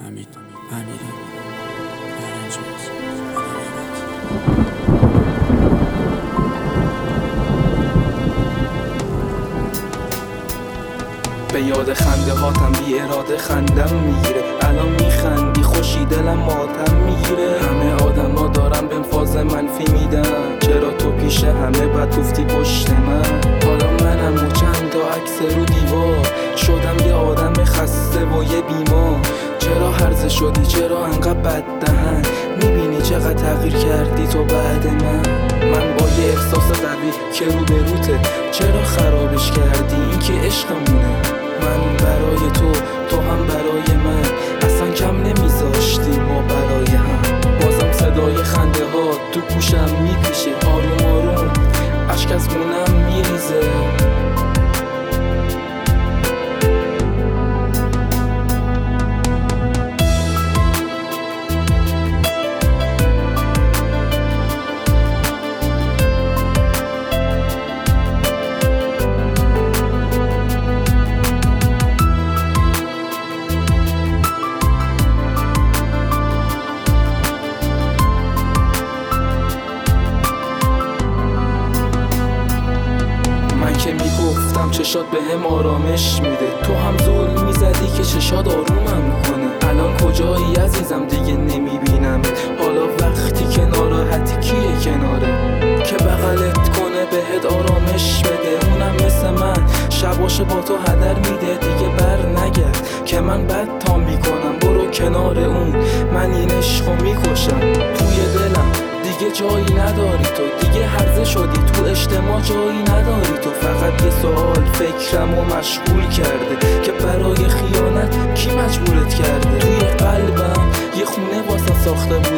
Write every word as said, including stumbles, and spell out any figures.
امید امیرم برنجات به یاد خنده هاتم بی اراده خندم میگیره. الان میخندی خوشی دلم ماتم میگیره. همه آدم ها دارن بهم فاز منفی میدن. چرا تو پیش همه بد گفتی پشت من؟ حالا منم و چند تا عکس رو دیوار شدم یه آدم خسته و یه بیمار. چرا هرزه شدی؟ چرا انقدر بد دهن؟ میبینی چقدر تغییر کردی تو بعد من؟ من با یه احساس قوی که رو به روته چرا خرابش کردی؟ این که عشقمونه. من برای تو، تو هم برای من، اصلا کم نمیذاشتی ما برای هم. بازم صدای خنده ها تو گوشم میپیشه. آروم آروم اشک از گونم میریزه. که میگفتم چشات به هم آرامش میده، تو هم ظلم میزدی که چشات آرومم میکنه. الان کجایی عزیزم دیگه نمیبینم. حالا وقتی که ناراحتی کیه کناره که بغلت کنه بهت آرامش بده؟ اونم مثل من شباشه با تو هدر میده. دیگه بر نگرد که من بد تا میکنم. برو کنار اون، من این عشقو میکشم. توی دلم دیگه جایی نداری تو، دیگه هرزه شدی تو اجتماع جایی نداری تو. فقط یه سوال فکرم و مشغول کرده که برای خیانت کی مجبورت کرده؟ توی قلبم یه خونه واسه ساخته